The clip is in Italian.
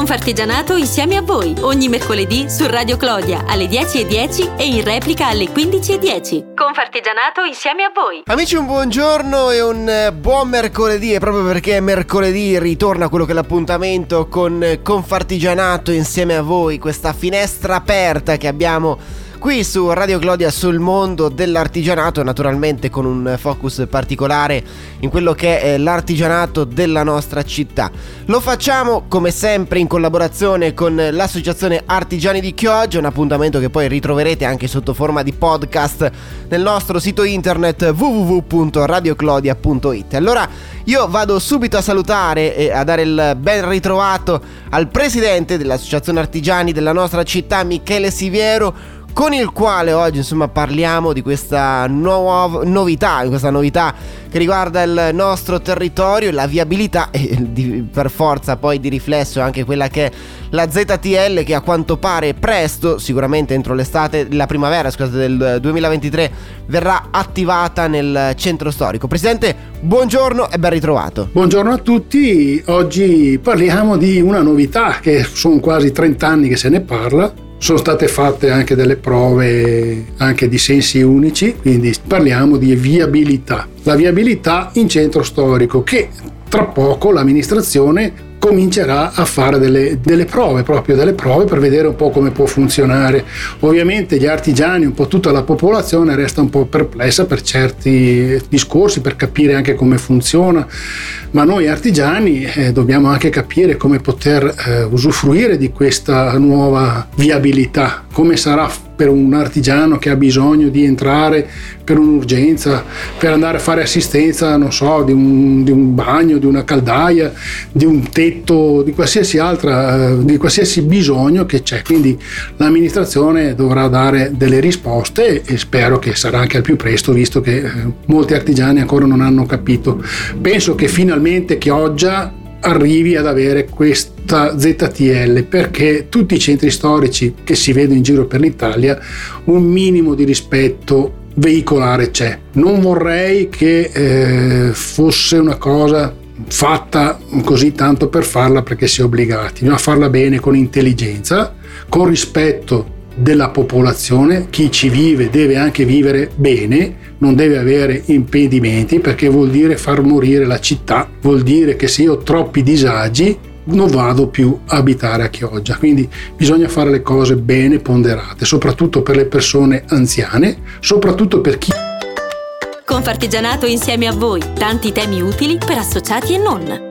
Confartigianato insieme a voi, ogni mercoledì su Radio Clodia alle 10:10 e in replica alle 15:10. Confartigianato insieme a voi. Amici, un buongiorno e un buon mercoledì. E proprio perché è mercoledì ritorna quello che è l'appuntamento con Confartigianato insieme a voi, questa finestra aperta che abbiamo qui su Radio Clodia sul mondo dell'artigianato, naturalmente con un focus particolare in quello che è l'artigianato della nostra città. Lo facciamo come sempre in collaborazione con l'associazione Artigiani di Chioggia, un appuntamento che poi ritroverete anche sotto forma di podcast nel nostro sito internet www.radioclodia.it. Allora io vado subito a salutare e a dare il ben ritrovato al presidente dell'associazione Artigiani della nostra città, Michele Siviero, con il quale oggi parliamo di questa novità che riguarda il nostro territorio, la viabilità e per forza poi di riflesso anche quella che è la ZTL, che a quanto pare presto, sicuramente entro la primavera del 2023, verrà attivata nel centro storico. Presidente, buongiorno e ben ritrovato. Buongiorno a tutti. Oggi parliamo di una novità che sono quasi 30 anni che se ne parla. Sono state fatte anche delle prove anche di sensi unici, quindi parliamo di viabilità. La viabilità in centro storico, che tra poco l'amministrazione comincerà a fare delle prove per vedere un po' come può funzionare. Ovviamente gli artigiani, un po' tutta la popolazione resta un po' perplessa per certi discorsi, per capire anche come funziona, ma noi artigiani dobbiamo anche capire come poter usufruire di questa nuova viabilità, come sarà per un artigiano che ha bisogno di entrare per un'urgenza, per andare a fare assistenza, non so, di un bagno, di una caldaia, di un tetto, di qualsiasi bisogno che c'è. Quindi l'amministrazione dovrà dare delle risposte e spero che sarà anche al più presto, visto che molti artigiani ancora non hanno capito. Penso che finalmente Chioggia arrivi ad avere questa ZTL, perché tutti i centri storici che si vedono in giro per l'Italia un minimo di rispetto veicolare c'è. Non vorrei che fosse una cosa fatta così tanto per farla perché si è obbligati, ma farla bene, con intelligenza, con rispetto della popolazione. Chi ci vive deve anche vivere bene, non deve avere impedimenti, perché vuol dire far morire la città, vuol dire che se io ho troppi disagi non vado più a abitare a Chioggia. Quindi bisogna fare le cose bene ponderate, soprattutto per le persone anziane, soprattutto per chi. Confartigianato insieme a voi, tanti temi utili per associati e non.